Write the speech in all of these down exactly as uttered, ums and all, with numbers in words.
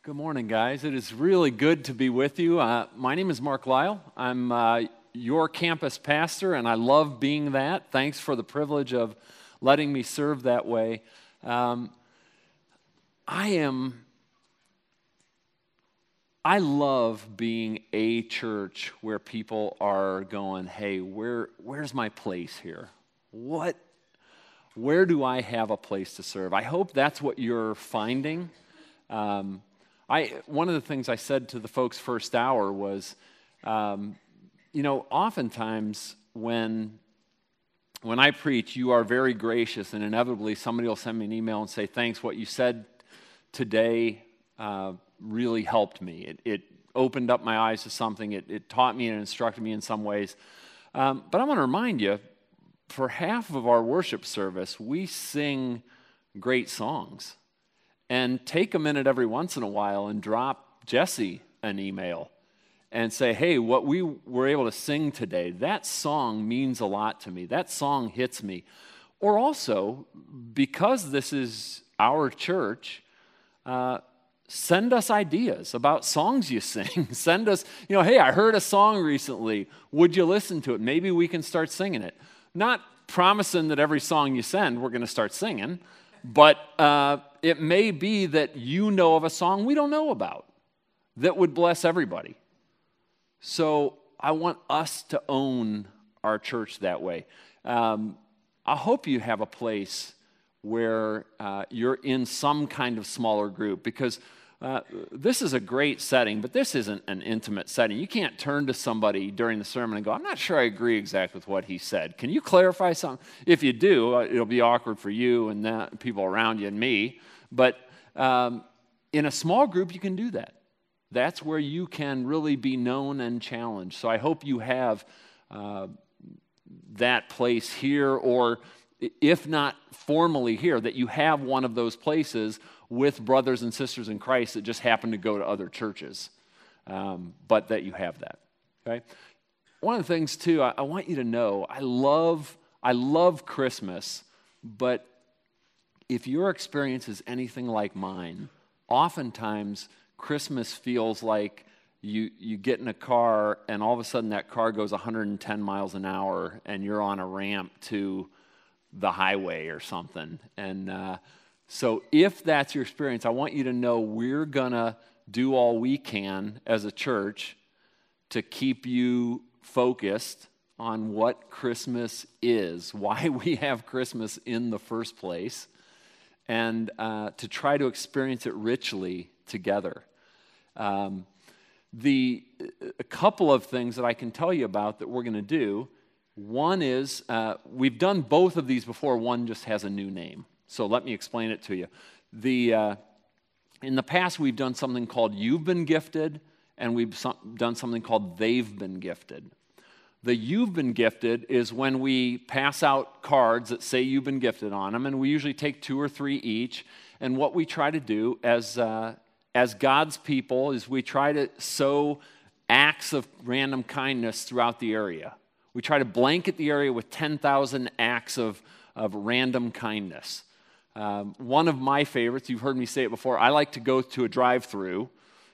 Good morning, guys. It is really good to be with you. Uh, my name is Mark Lyle. I'm uh, your campus pastor, and I love being that. Thanks for the privilege of letting me serve that way. Um, I am, I love being a church where people are going, hey, where, where's my place here? What, where do I have a place to serve? I hope that's what you're finding. Um, I, one of the things I said to the folks first hour was, um, you know, oftentimes when, when I preach, you are very gracious, and inevitably somebody will send me an email and say, thanks, what you said today uh, really helped me. It, it opened up my eyes to something. It, it taught me and instructed me in some ways. Um, but I want to remind you, for half of our worship service, we sing great songs. And take a minute every once in a while and drop Jesse an email and say, hey, what we were able to sing today, that song means a lot to me. That song hits me. Or also, because this is our church, uh, send us ideas about songs you sing. Send us, you know, hey, I heard a song recently. Would you listen to it? Maybe we can start singing it. Not promising that every song you send we're going to start singing, but uh, it may be that you know of a song we don't know about that would bless everybody. So I want us to own our church that way. Um, I hope you have a place where uh, you're in some kind of smaller group, because uh, this is a great setting, but this isn't an intimate setting. You can't turn to somebody during the sermon and go, I'm not sure I agree exactly with what he said. Can you clarify something? If you do, uh, it'll be awkward for you and the people around you and me. But um, in a small group, you can do that. That's where you can really be known and challenged. So I hope you have uh, that place here, or if not formally here, that you have one of those places with brothers and sisters in Christ that just happen to go to other churches, um, but that you have that. Okay. One of the things too, I, I want you to know, I love, I love Christmas, but if your experience is anything like mine, oftentimes Christmas feels like you you get in a car and all of a sudden that car goes one hundred ten miles an hour and you're on a ramp to the highway or something. And uh, so if that's your experience, I want you to know we're going to do all we can as a church to keep you focused on what Christmas is, why we have Christmas in the first place, and uh, to try to experience it richly together. Um, the a couple of things that I can tell you about that we're going to do. One is, uh, we've done both of these before. One just has a new name. So let me explain it to you. The uh, in the past, we've done something called You've Been Gifted, and we've so- done something called They've Been Gifted. The You've Been Gifted is when we pass out cards that say you've been gifted on them, and we usually take two or three each. And what we try to do as uh, as God's people is we try to sow acts of random kindness throughout the area. We try to blanket the area with ten thousand acts of, of random kindness. Um, one of my favorites, you've heard me say it before, I like to go to a drive-through,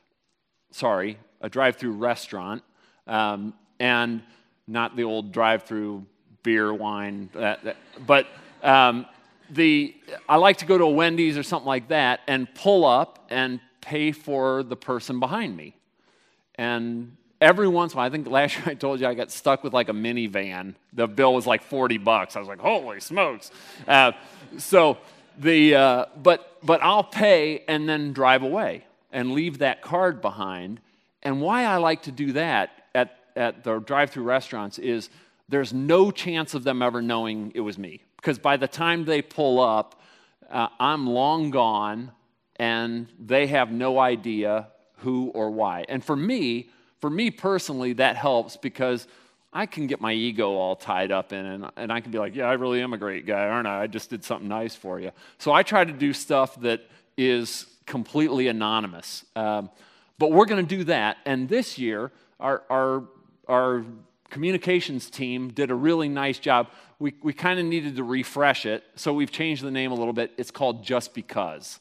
sorry, a drive-through restaurant, um, and not the old drive-through beer, wine, that, that, but um, the I like to go to a Wendy's or something like that and pull up and pay for the person behind me. And every once in a while, I think last year I told you I got stuck with like a minivan. The bill was like forty bucks. I was like, holy smokes. Uh, so the, uh, but, but I'll pay and then drive away and leave that card behind. And why I like to do that at, at the drive-through restaurants is there's no chance of them ever knowing it was me. Because by the time they pull up, uh, I'm long gone and they have no idea who or why. And for me, For me personally, that helps because I can get my ego all tied up in it, and, and I can be like, yeah, I really am a great guy, aren't I? I just did something nice for you. So I try to do stuff that is completely anonymous. Um, but we're going to do that. And this year, our our, our communications team did a really nice job. We, we kind of needed to refresh it, so we've changed the name a little bit. It's called Just Because.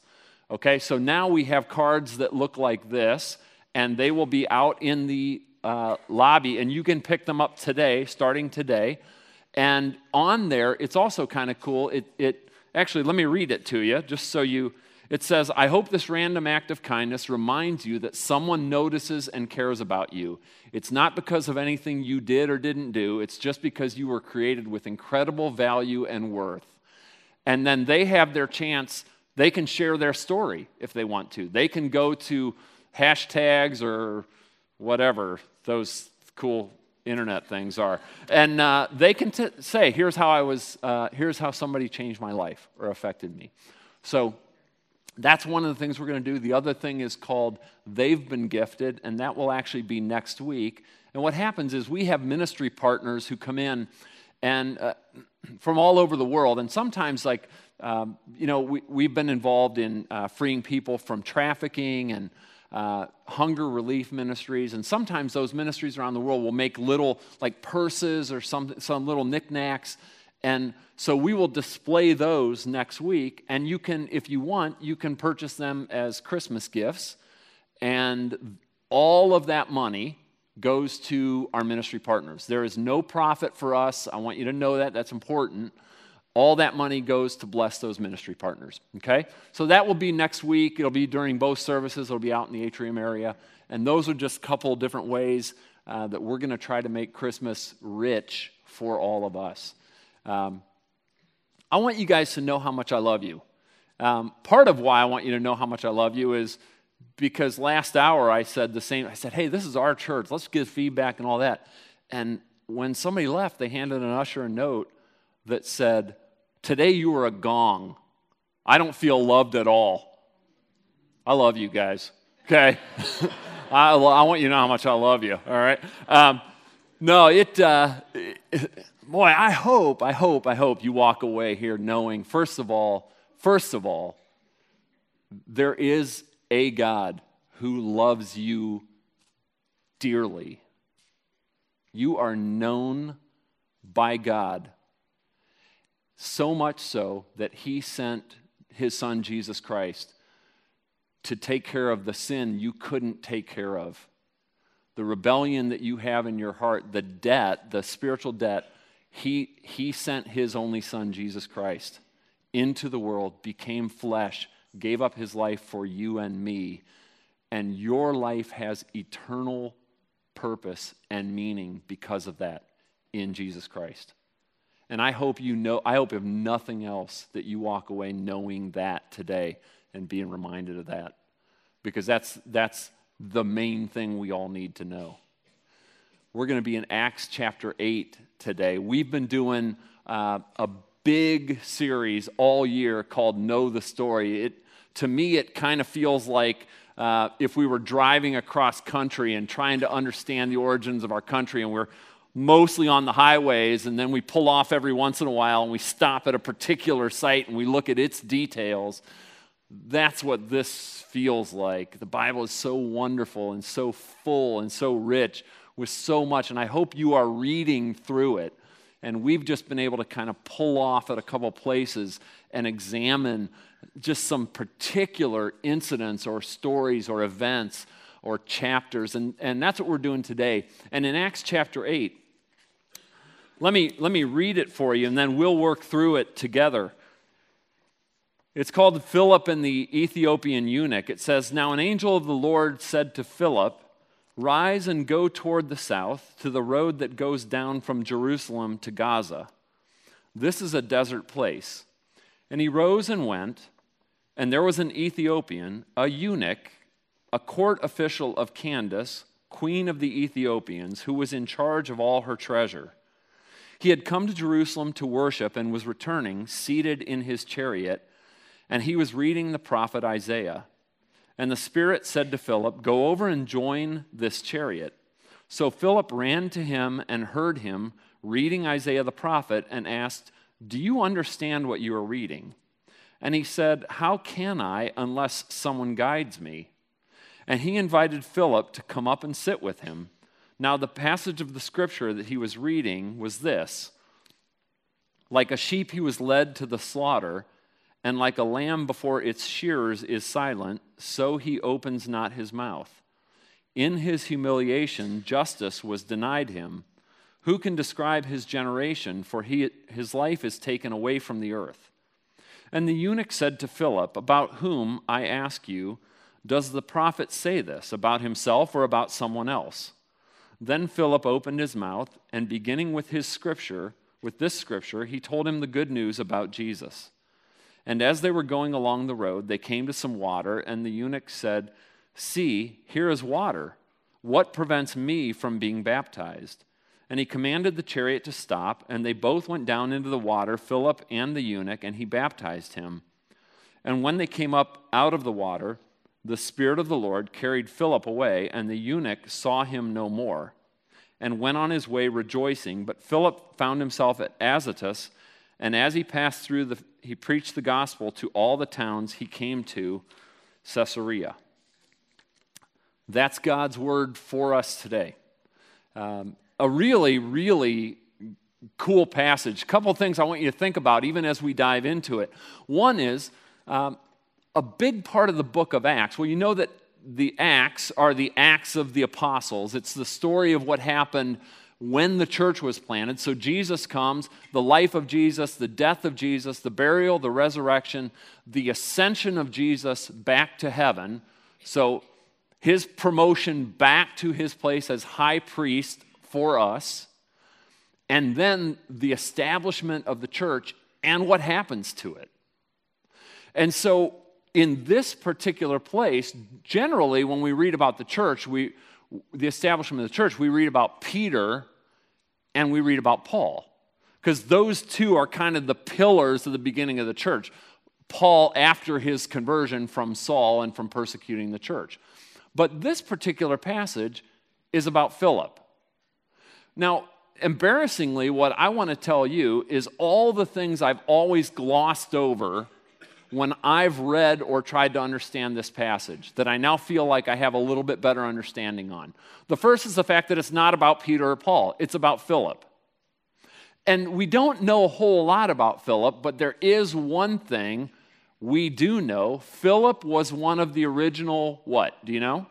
Okay, so now we have cards that look like this, and they will be out in the uh, lobby, and you can pick them up today, starting today. And on there, it's also kind of cool. It, it actually, let me read it to you, just so you. It says, I hope this random act of kindness reminds you that someone notices and cares about you. It's not because of anything you did or didn't do. It's just because you were created with incredible value and worth. And then they have their chance. They can share their story if they want to. They can go to hashtags or whatever those cool internet things are. And uh, they can t- say, here's how I was, uh, here's how somebody changed my life or affected me. So that's one of the things we're going to do. The other thing is called They've Been Gifted, and that will actually be next week. And what happens is we have ministry partners who come in and uh, from all over the world. And sometimes, like, um, you know, we, we've been involved in uh, freeing people from trafficking and uh, hunger relief ministries. And sometimes those ministries around the world will make little, like, purses or some, some little knickknacks. And so we will display those next week, and you can, if you want, you can purchase them as Christmas gifts, and all of that money goes to our ministry partners. There is no profit for us. I want you to know that. That's important. All that money goes to bless those ministry partners, okay? So that will be next week. It'll be during both services. It'll be out in the atrium area, and those are just a couple different ways uh, that we're going to try to make Christmas rich for all of us. Um, I want you guys to know how much I love you. Um, part of why I want you to know how much I love you is because last hour I said the same. I said, hey, this is our church. Let's give feedback and all that. And when somebody left, they handed an usher a note that said, today you were a gong. I don't feel loved at all. I love you guys, okay? I, I want you to know how much I love you, all right? Um, no, it... Uh, it Boy, I hope, I hope, I hope you walk away here knowing, first of all, first of all, there is a God who loves you dearly. You are known by God, so much so that he sent his son, Jesus Christ, to take care of the sin you couldn't take care of. The rebellion that you have in your heart, the debt, the spiritual debt, He, he sent his only son, Jesus Christ, into the world, became flesh, gave up his life for you and me, and your life has eternal purpose and meaning because of that in Jesus Christ. And I hope you know, I hope if nothing else that you walk away knowing that today and being reminded of that, because that's, that's the main thing we all need to know. We're going to be in Acts chapter eight today. We've been doing uh, a big series all year called Know the Story. It, to me, it kind of feels like uh, if we were driving across country and trying to understand the origins of our country, and we're mostly on the highways, and then we pull off every once in a while and we stop at a particular site and we look at its details. That's what this feels like. The Bible is so wonderful and so full and so rich with so much, and I hope you are reading through it. And we've just been able to kind of pull off at a couple places and examine just some particular incidents or stories or events or chapters, and, and that's what we're doing today. And in Acts chapter eight, let me, let me read it for you, and then we'll work through it together. It's called Philip and the Ethiopian eunuch. It says, now an angel of the Lord said to Philip, rise and go toward the south to the road that goes down from Jerusalem to Gaza. This is a desert place. And he rose and went, and there was an Ethiopian, a eunuch, a court official of Candace, queen of the Ethiopians, who was in charge of all her treasure. He had come to Jerusalem to worship and was returning, seated in his chariot, and he was reading the prophet Isaiah. And the Spirit said to Philip, go over and join this chariot. So Philip ran to him and heard him reading Isaiah the prophet and asked, do you understand what you are reading? And he said, how can I unless someone guides me? And he invited Philip to come up and sit with him. Now the passage of the scripture that he was reading was this: like a sheep he was led to the slaughter, and like a lamb before its shearers is silent, so he opens not his mouth. In his humiliation, justice was denied him. Who can describe his generation? For he, his life is taken away from the earth. And the eunuch said to Philip, about whom, I ask you, does the prophet say this, about himself or about someone else? Then Philip opened his mouth, and beginning with his scripture, with this scripture, he told him the good news about Jesus. And as they were going along the road, they came to some water, and the eunuch said, see, here is water. What prevents me from being baptized? And he commanded the chariot to stop, and they both went down into the water, Philip and the eunuch, and he baptized him. And when they came up out of the water, the Spirit of the Lord carried Philip away, and the eunuch saw him no more, and went on his way rejoicing. But Philip found himself at Azotus, and as he passed through, the, he preached the gospel to all the towns he came to, Caesarea. That's God's word for us today. Um, a really, really cool passage. A couple of things I want you to think about even as we dive into it. One is um, a big part of the book of Acts. Well, you know that the Acts are the Acts of the Apostles. It's the story of what happened when the church was planted. So Jesus comes, the life of Jesus, the death of Jesus, the burial, the resurrection, the ascension of Jesus back to heaven. So his promotion back to his place as high priest for us, and then the establishment of the church and what happens to it. And so in this particular place, generally when we read about the church, we the establishment of the church, we read about Peter and we read about Paul, because those two are kind of the pillars of the beginning of the church. Paul after his conversion from Saul and from persecuting the church. But this particular passage is about Philip. Now, embarrassingly, what I want to tell you is all the things I've always glossed over when I've read or tried to understand this passage that I now feel like I have a little bit better understanding on. The first is the fact that it's not about Peter or Paul. It's about Philip. And we don't know a whole lot about Philip, but there is one thing we do know. Philip was one of the original, what? Do you know?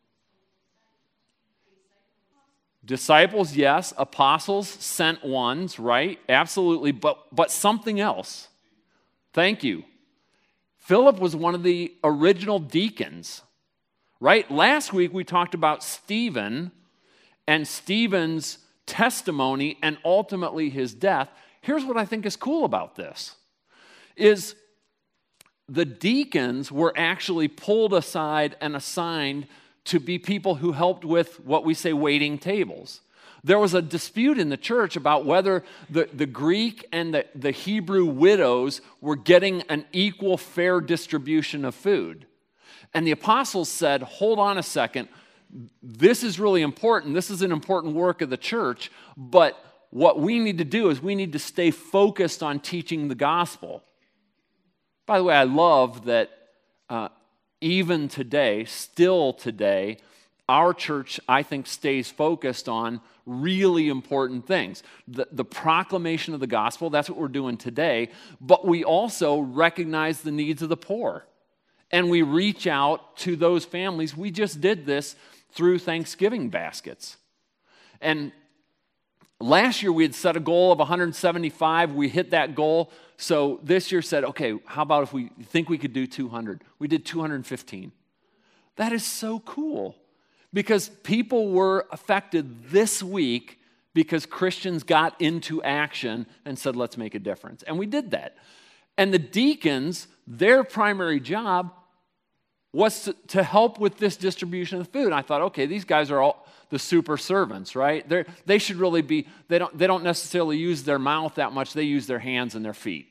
Disciples, yes. Apostles, sent ones, right? Absolutely. But, but something else. Thank you. Philip was one of the original deacons, right? Last week we talked about Stephen and Stephen's testimony and ultimately his death. Here's what I think is cool about this, is the deacons were actually pulled aside and assigned to be people who helped with what we say waiting tables. There was a dispute in the church about whether the, the Greek and the, the Hebrew widows were getting an equal, fair distribution of food. And the apostles said, hold on a second, this is really important. This is an important work of the church, but what we need to do is we need to stay focused on teaching the gospel. By the way, I love that uh, even today, still today, our church, I think, stays focused on really important things. The, the proclamation of the gospel, that's what we're doing today, but we also recognize the needs of the poor. And we reach out to those families. We just did this through Thanksgiving baskets. And last year we had set a goal of one hundred seventy-five. We hit that goal. So this year said, okay, how about if we think we could do two hundred? We did two hundred fifteen. That is so cool. Because people were affected this week because Christians got into action and said, let's make a difference. And we did that. And the deacons, their primary job was to, to help with this distribution of food. And I thought, okay, these guys are all the super servants, right? They're, they should really be, they don't, they don't necessarily use their mouth that much. They use their hands and their feet.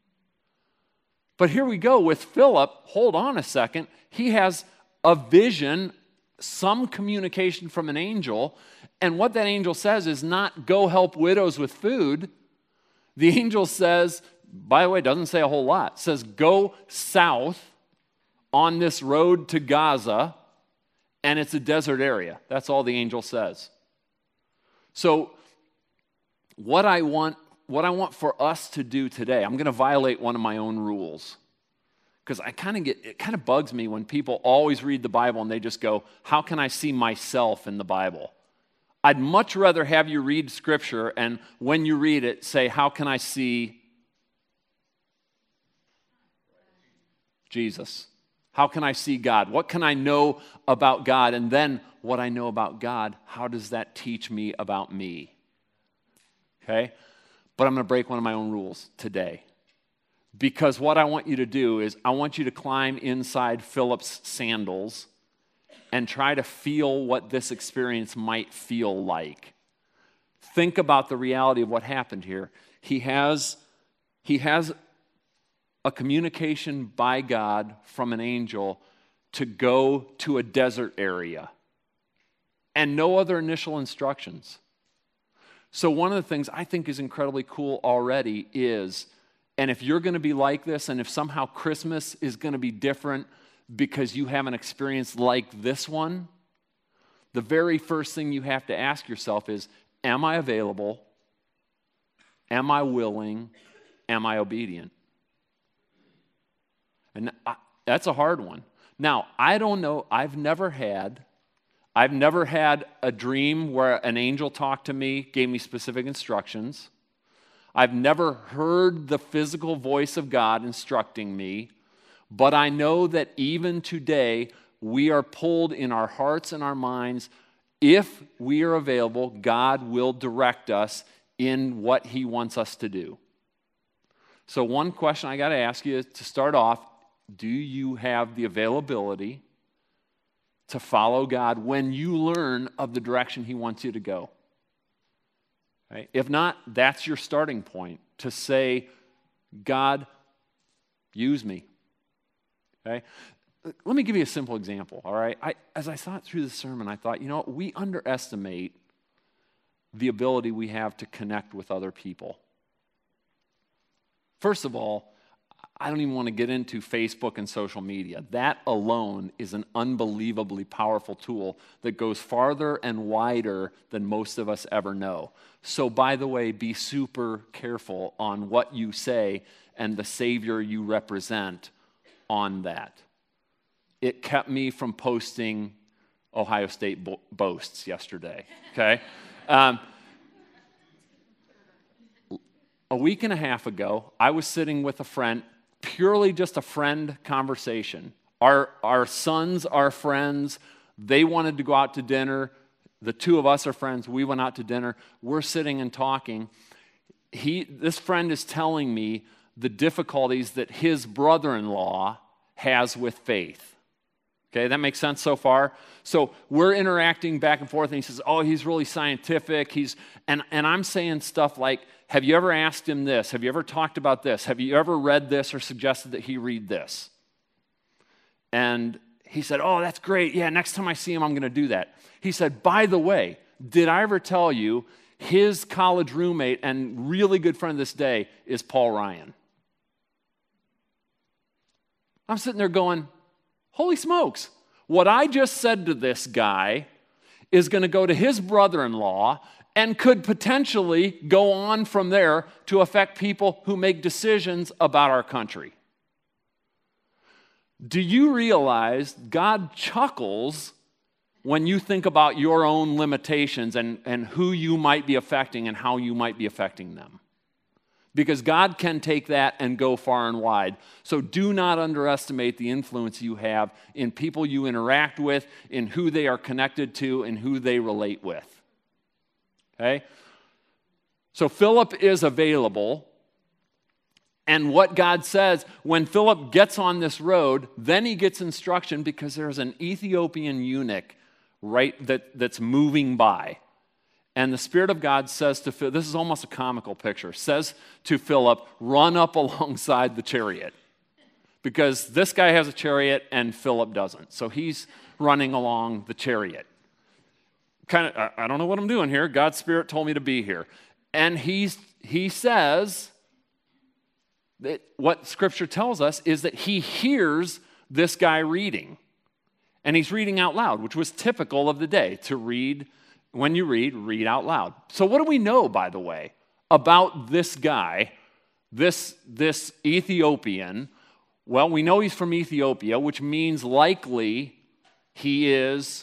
But here we go with Philip. Hold on a second. He has a vision, some communication from an angel, and what that angel says is not go help widows with food. The angel says, by the way, doesn't say a whole lot, says go south on this road to Gaza, and it's a desert area. That's all the angel says. So what I want, what I want for us to do today, I'm going to violate one of my own rules. because I kind of get, it kind of bugs me when people always read the Bible and they just go, how can I see myself in the Bible? I'd much rather have you read Scripture and when you read it, say, how can I see Jesus? How can I see God? What can I know about God? And then what I know about God, how does that teach me about me? Okay? But I'm going to break one of my own rules today. Because what I want you to do is I want you to climb inside Philip's sandals and try to feel what this experience might feel like. Think about the reality of what happened here. He has, he has a communication by God from an angel to go to a desert area and no other initial instructions. So one of the things I think is incredibly cool already is, and if you're going to be like this, and if somehow Christmas is going to be different because you have an experience like this one, the very first thing you have to ask yourself is, am I available? Am I willing? Am I obedient? And I, that's a hard one. Now, I don't know, I've never had, I've never had a dream where an angel talked to me, gave me specific instructions. I've never heard the physical voice of God instructing me, but I know that even today, we are pulled in our hearts and our minds. If we are available, God will direct us in what He wants us to do. So one question I got to ask you to start off, do you have the availability to follow God when you learn of the direction He wants you to go? Right? If not, that's your starting point to say, God, use me. Okay? Let me give you a simple example, all right? I, as I thought through the sermon, I thought, you know, we underestimate the ability we have to connect with other people. First of all, I don't even want to get into Facebook and social media. That alone is an unbelievably powerful tool that goes farther and wider than most of us ever know. So, by the way, be super careful on what you say and the Savior you represent on that. It kept me from posting Ohio State bo- boasts yesterday, okay? Um, a week and a half ago, I was sitting with a friend, purely just a friend conversation. Our, our sons are friends. They wanted to go out to dinner. The two of us are friends. We went out to dinner. We're sitting and talking. He, this friend is telling me the difficulties that his brother-in-law has with faith. Okay, that makes sense so far? So we're interacting back and forth, and he says, oh, he's really scientific. He's and, and I'm saying stuff like, have you ever asked him this? Have you ever talked about this? Have you ever read this or suggested that he read this? And he said, oh, that's great. Yeah, next time I see him, I'm going to do that. He said, by the way, did I ever tell you his college roommate and really good friend this day is Paul Ryan? I'm sitting there going, holy smokes, what I just said to this guy is going to go to his brother-in-law and could potentially go on from there to affect people who make decisions about our country. Do you realize God chuckles when you think about your own limitations and, and who you might be affecting and how you might be affecting them? Because God can take that and go far and wide. So do not underestimate the influence you have in people you interact with, in who they are connected to, and who they relate with. Okay? So Philip is available. And what God says, when Philip gets on this road, then he gets instruction because there's an Ethiopian eunuch right that, that's moving by. And the Spirit of God says to Philip, this is almost a comical picture, says to Philip, run up alongside the chariot. Because this guy has a chariot and Philip doesn't. So he's running along the chariot. Kind of, I, I don't know what I'm doing here. God's Spirit told me to be here. And he's, he says that what Scripture tells us is that he hears this guy reading. And he's reading out loud, which was typical of the day, to read. When you read, read out loud. So what do we know, by the way, about this guy, this, this Ethiopian? Well, we know he's from Ethiopia, which means likely he is,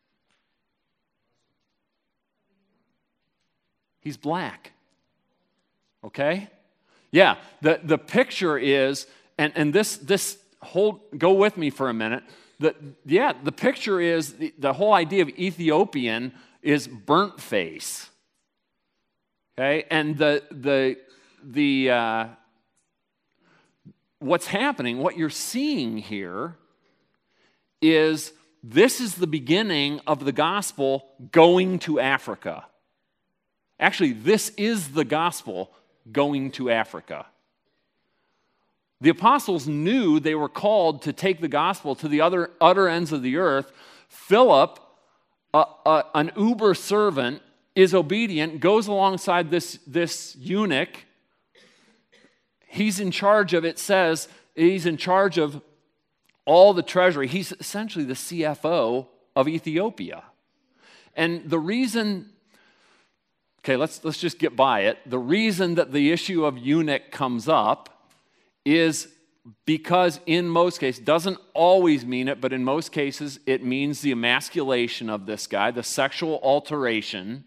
he's black. Okay? Yeah, the, the picture is, and, and this, this whole, go with me for a minute. The, yeah, the picture is, the, the whole idea of Ethiopian is burnt face. Okay? And the, the, the, uh, what's happening, what you're seeing here is this is the beginning of the gospel going to Africa. Actually, this is the gospel going to Africa. The apostles knew they were called to take the gospel to the other utter ends of the earth. Philip, a, a, an uber servant, is obedient, goes alongside this, this eunuch. He's in charge of, it says, he's in charge of all the treasury. He's essentially the C F O of Ethiopia. And the reason, okay, let's, let's just get by it. The reason that the issue of eunuch comes up is because in most cases, doesn't always mean it, but in most cases it means the emasculation of this guy, the sexual alteration,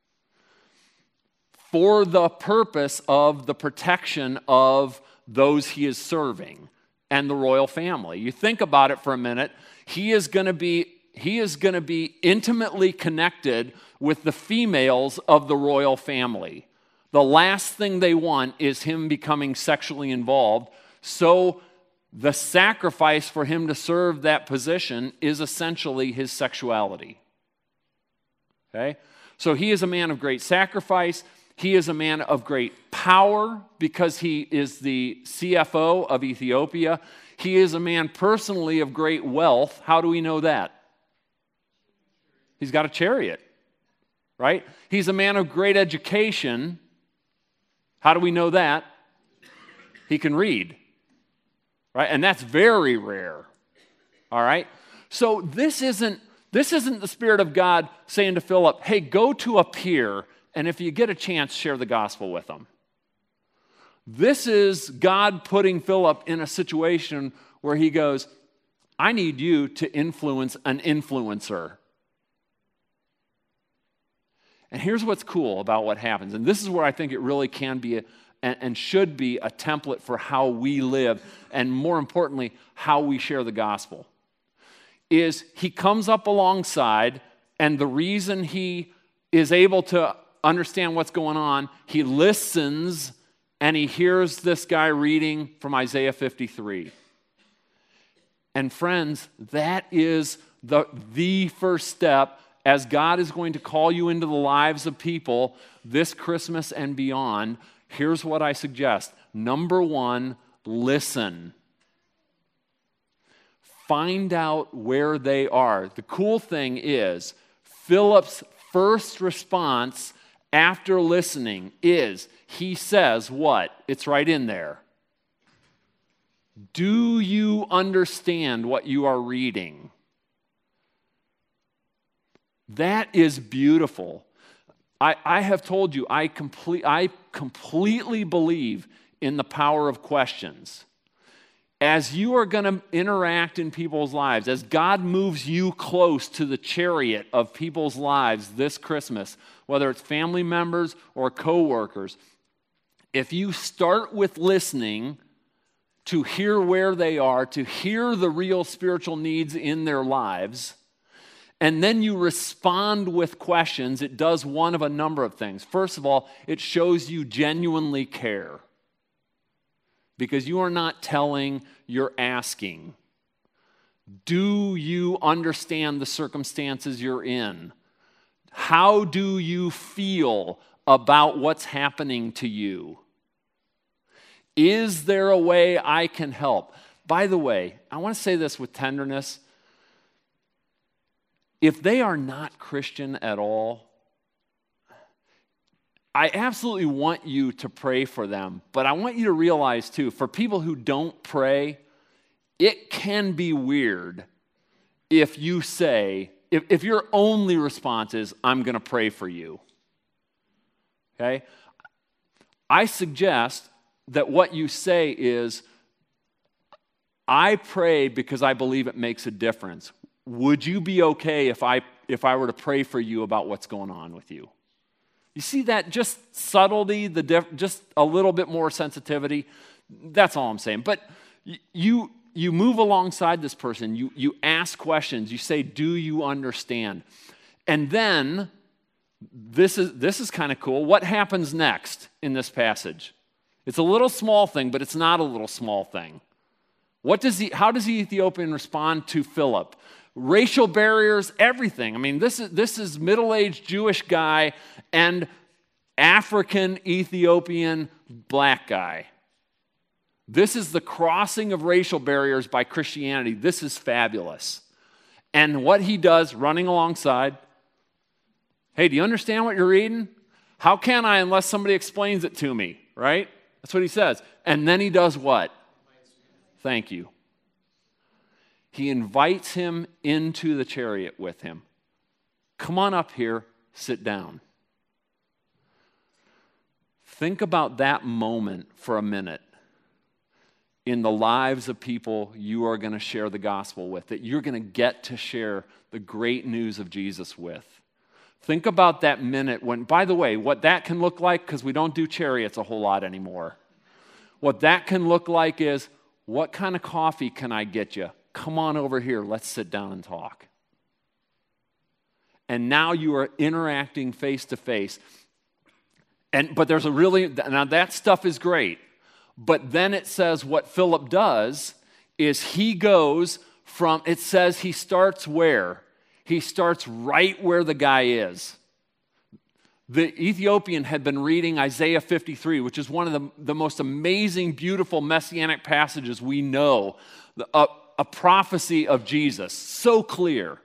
for the purpose of the protection of those he is serving and the royal family. You think about it for a minute, he is going to be he is going to be intimately connected with the females of the royal family. The last thing they want is him becoming sexually involved. So the sacrifice for him to serve that position is essentially his sexuality. Okay? So he is a man of great sacrifice. He is a man of great power because he is the C F O of Ethiopia. He is a man personally of great wealth. How do we know that? He's got a chariot, right? He's a man of great education. How do we know that? He can read, right? And that's very rare, all right? So this isn't, this isn't the Spirit of God saying to Philip, hey, go to a pier, and if you get a chance, share the gospel with them. This is God putting Philip in a situation where he goes, I need you to influence an influencer. And here's what's cool about what happens, and this is where I think it really can be a, and, and should be a template for how we live, and more importantly, how we share the gospel, is he comes up alongside, and the reason he is able to understand what's going on, he listens, and he hears this guy reading from Isaiah fifty-three. And friends, that is the, the first step as God is going to call you into the lives of people this Christmas and beyond. Here's what I suggest. Number one, listen. Find out where they are. The cool thing is, Philip's first response after listening is, he says what? It's right in there. Do you understand what you are reading? That is beautiful. I, I have told you, I, complete, I completely believe in the power of questions. As you are going to interact in people's lives, as God moves you close to the chariot of people's lives this Christmas, whether it's family members or coworkers, if you start with listening to hear where they are, to hear the real spiritual needs in their lives, and then you respond with questions, it does one of a number of things. First of all, it shows you genuinely care. Because you are not telling, you're asking. Do you understand the circumstances you're in? How do you feel about what's happening to you? Is there a way I can help? By the way, I want to say this with tenderness. If they are not Christian at all, I absolutely want you to pray for them, but I want you to realize too, for people who don't pray, it can be weird if you say, if, if your only response is, I'm going to pray for you. Okay? I suggest that what you say is, I pray because I believe it makes a difference. Would you be okay if I if I were to pray for you about what's going on with you? You see that just subtlety, the diff, just a little bit more sensitivity. That's all I'm saying. But you you move alongside this person. You you ask questions. You say, "Do you understand?" And then this is this is kind of cool. What happens next in this passage? It's a little small thing, but it's not a little small thing. What does he? How does the Ethiopian respond to Philip? Racial barriers, everything. I mean, this is this is middle-aged Jewish guy and African Ethiopian black guy. This is the crossing of racial barriers by Christianity. This is fabulous. And what he does, running alongside, hey, do you understand what you're reading? How can I unless somebody explains it to me, right? That's what he says. And then he does what? Thank you. He invites him into the chariot with him. Come on up here, sit down. Think about that moment for a minute in the lives of people you are going to share the gospel with, that you're going to get to share the great news of Jesus with. Think about that minute when, by the way, what that can look like, because we don't do chariots a whole lot anymore. What that can look like is, what kind of coffee can I get you? Come on over here, let's sit down and talk. And now you are interacting face to face. And but there's a really, now that stuff is great. But then it says what Philip does is he goes from, it says he starts where? He starts right where the guy is. The Ethiopian had been reading Isaiah fifty-three, which is one of the, the most amazing, beautiful messianic passages we know. A, a prophecy of Jesus, so clear.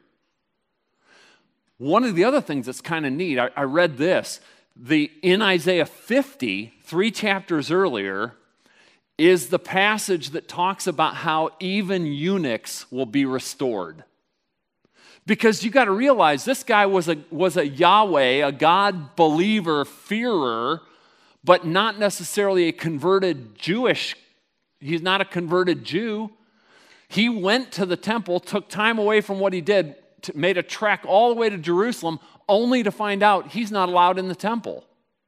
One of the other things that's kind of neat, I, I read this, the in Isaiah fifty, three chapters earlier, is the passage that talks about how even eunuchs will be restored. Because you got to realize this guy was a, was a Yahweh, a God believer, fearer, but not necessarily a converted Jewish. He's not a converted Jew. He went to the temple, took time away from what he did, to, made a trek all the way to Jerusalem, only to find out he's not allowed in the temple.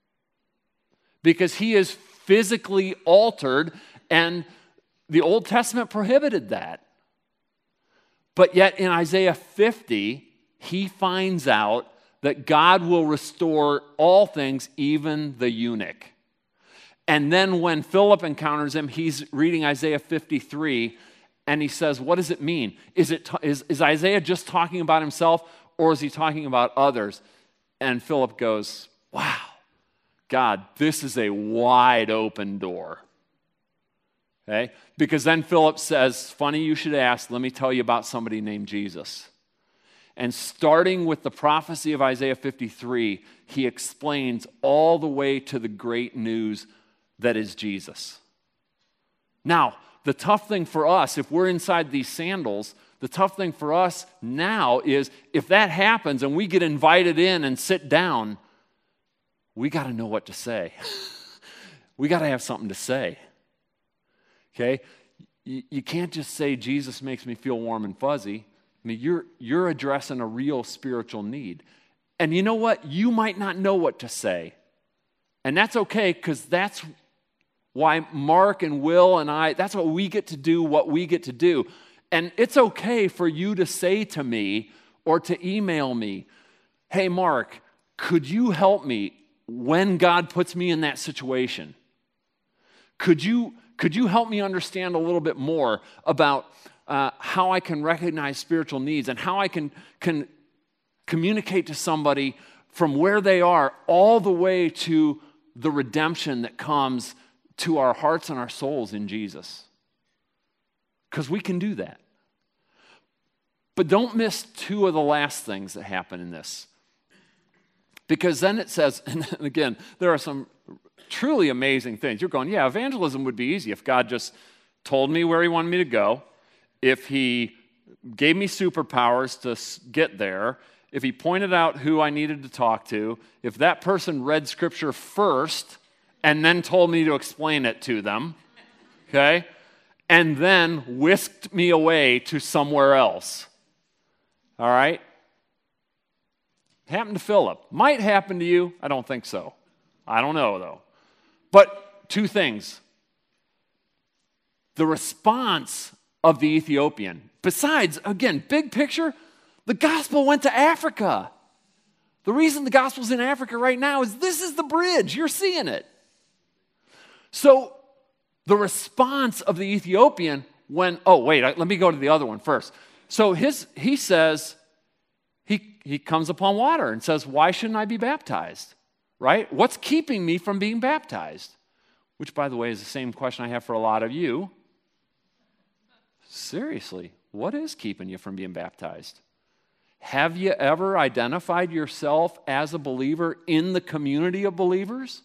Because he is physically altered, and the Old Testament prohibited that. But yet in Isaiah fifty, he finds out that God will restore all things, even the eunuch. And then when Philip encounters him, he's reading Isaiah fifty-three, and he says, what does it mean? Is, it, is, is Isaiah just talking about himself, or is he talking about others? And Philip goes, wow, God, this is a wide open door. Okay? Because then Philip says, funny you should ask, let me tell you about somebody named Jesus. And starting with the prophecy of Isaiah fifty-three, he explains all the way to the great news that is Jesus. Now, the tough thing for us, if we're inside these sandals, the tough thing for us now is if that happens and we get invited in and sit down, we got to know what to say. We got to have something to say. Okay? You, you can't just say, Jesus makes me feel warm and fuzzy. I mean, you're, you're addressing a real spiritual need. And you know what? You might not know what to say. And that's okay, because that's why Mark and Will and I, that's what we get to do, what we get to do. And it's okay for you to say to me or to email me, hey, Mark, could you help me when God puts me in that situation? Could you, could you help me understand a little bit more about uh, how I can recognize spiritual needs and how I can, can communicate to somebody from where they are all the way to the redemption that comes to our hearts and our souls in Jesus? Because we can do that. But don't miss two of the last things that happen in this. Because then it says, and again, there are some truly amazing things. You're going, yeah, evangelism would be easy if God just told me where he wanted me to go, if he gave me superpowers to get there, if he pointed out who I needed to talk to, if that person read Scripture first and then told me to explain it to them, okay? and then whisked me away to somewhere else. All right? Happened to Philip. Might happen to you. I don't think so. I don't know, though. But two things. The response of the Ethiopian. Besides, again, big picture, the gospel went to Africa. The reason the gospel's in Africa right now is this is the bridge. You're seeing it. So the response of the Ethiopian when, oh, wait, let me go to the other one first. So his, he says, he, he comes upon water and says, why shouldn't I be baptized? Right? What's keeping me from being baptized? Which, by the way, is the same question I have for a lot of you. Seriously, what is keeping you from being baptized? Have you ever identified yourself as a believer in the community of believers?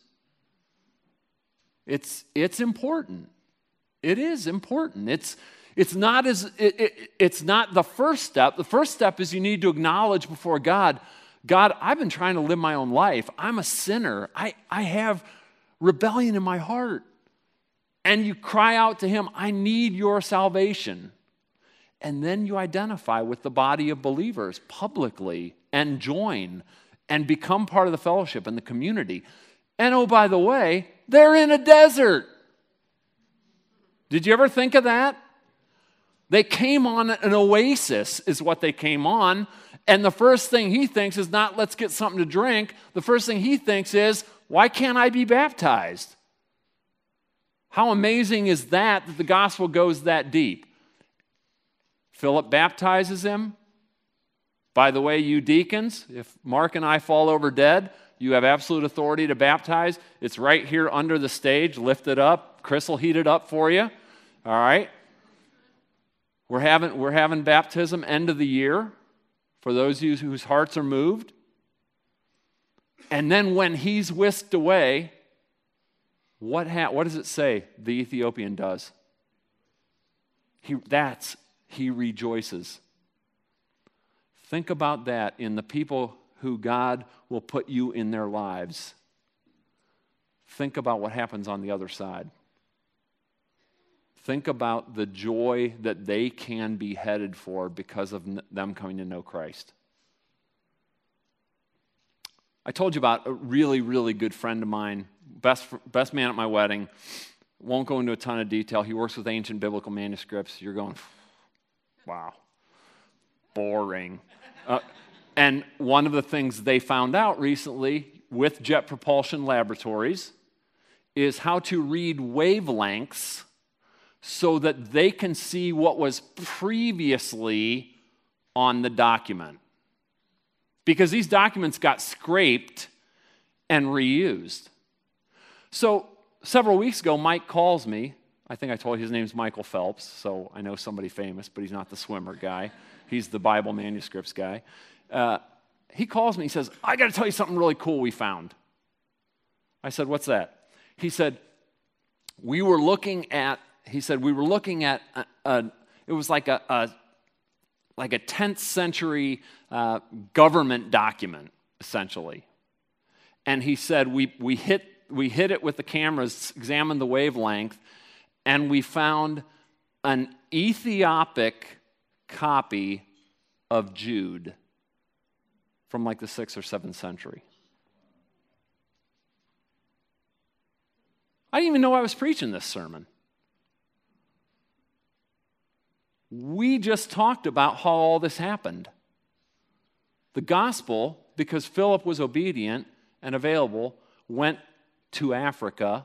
It's, it's important. It is important. It's, it's, not as, it, it, it's not the first step. The first step is you need to acknowledge before God, God, I've been trying to live my own life. I'm a sinner. I, I have rebellion in my heart. And you cry out to him, I need your salvation. And then you identify with the body of believers publicly and join and become part of the fellowship and the community. And oh, by the way, they're in a desert. Did you ever think of that? They came on an oasis is what they came on. And the first thing he thinks is not, let's get something to drink. The first thing he thinks is, why can't I be baptized? How amazing is that that the gospel goes that deep? Philip baptizes him. By the way, you deacons, if Mark and I fall over dead, you have absolute authority to baptize. It's right here under the stage. Lift it up. Chris will heat it up for you. All right? We're having, we're having baptism end of the year for those of you whose hearts are moved. And then when he's whisked away, what, ha- what does it say the Ethiopian does? He, that's, he rejoices. Think about that in the people who God will put you in their lives. Think about what happens on the other side. Think about the joy that they can be headed for because of them coming to know Christ. I told you about a really, really good friend of mine, best, best man at my wedding. Won't go into a ton of detail. He works with ancient biblical manuscripts. You're going, wow, boring. Uh, and one of the things they found out recently with Jet Propulsion Laboratories is how to read wavelengths so that they can see what was previously on the document. Because these documents got scraped and reused. So several weeks ago, Mike calls me. I think I told you his name's Michael Phelps, so I know somebody famous, but he's not the swimmer guy. He's the Bible manuscripts guy. Uh, he calls me. He says, I got to tell you something really cool we found. I said, what's that? He said, we were looking at, he said, we were looking at, a, a, it was like a, a like a tenth century uh, government document, essentially. And he said, we, we, hit, we hit it with the cameras, examined the wavelength, and we found an Ethiopic copy of Jude from like the sixth or seventh century. I didn't even know I was preaching this sermon. We just talked about how all this happened. The gospel, because Philip was obedient and available, went to Africa,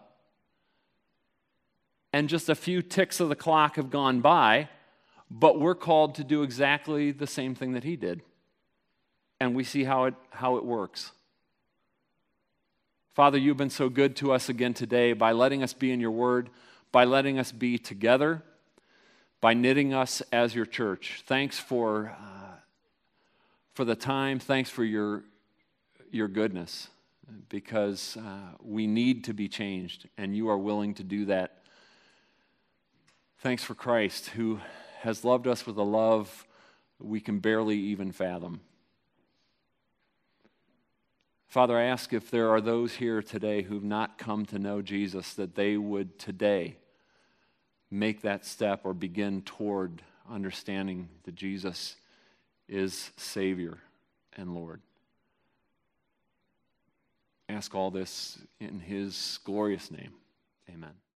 and just a few ticks of the clock have gone by, but we're called to do exactly the same thing that he did. And we see how it, how it works. Father, you've been so good to us again today by letting us be in your word, by letting us be together, by knitting us as your church. Thanks for, uh, for the time. Thanks for your, your goodness, because uh, we need to be changed, and you are willing to do that. Thanks for Christ, who has loved us with a love we can barely even fathom. Father, I ask if there are those here today who've not come to know Jesus, that they would today make that step or begin toward understanding that Jesus is Savior and Lord. Ask all this in his glorious name. Amen.